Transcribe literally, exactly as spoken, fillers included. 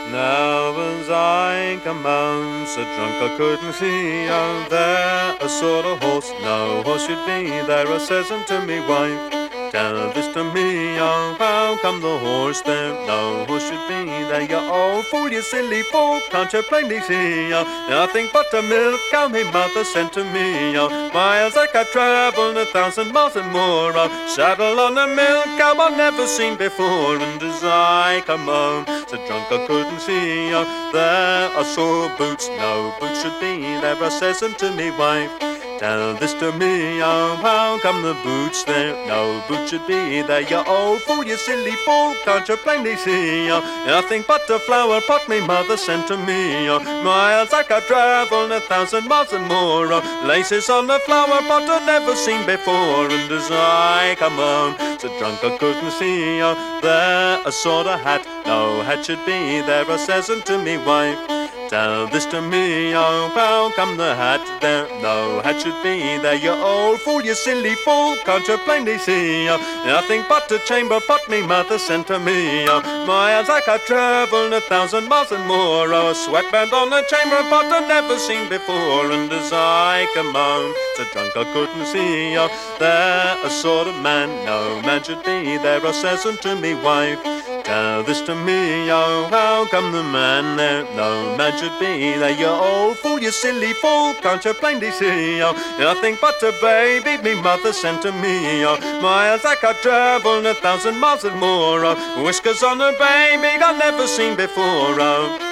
Now as I come home, so drunk I couldn't see out there a sort of horse. No horse should be there, I says unto me wife. Tell this to me, oh, how come the horse there? No horse should be there, you old fool, you silly fool. Can't you plainly see, oh, nothing but a milk cow me mother sent to me, oh. Miles I could travel, a thousand miles and more, oh. Saddle on a milk cow I've never seen before. And as I come home, so drunk I couldn't see, oh, there I saw boots. No boots should be there, I says unto me wife. Tell this to me, oh, how come the boots there? No boots should be there, you old fool, you silly fool. Can't you plainly see, oh, nothing but a flower pot me mother sent to me, oh. Miles I could travel, a thousand miles and more, oh. Laces on the flower pot I'd never seen before. And as I come home, so drunk I couldn't see, oh, there a sort of hat. No hat should be there, I says unto me wife. Tell this to me, oh, how come the hat there? No hat should be there, you old fool, you silly fool. Can't you plainly see, oh, nothing but a chamber pot me mother sent to me, oh. Miles I could travel, a thousand miles and more, oh. A sweatband on a chamber pot I'd never seen before. And as I come home, so drunk I couldn't see, oh, there a sort of man. No man should be there, I says unto me wife. Tell this to me, oh, how come the man there? No man should be there, you old fool, you silly fool. Can't you plainly see, oh, nothing but a baby me mother sent to me, oh. Miles I could travel, a thousand miles and more, oh. Whiskers on a baby I've never seen before, oh.